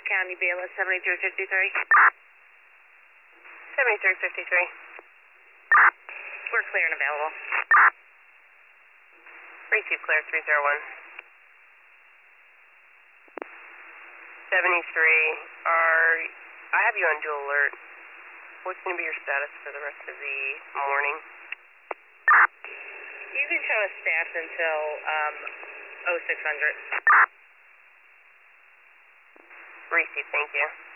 County BLS 7353. 7353. We're clear and available. Receive clear 301. 73, I have you on dual alert. What's going to be your status for the rest of the morning? You can show us staff until 0600. Receive, thank you.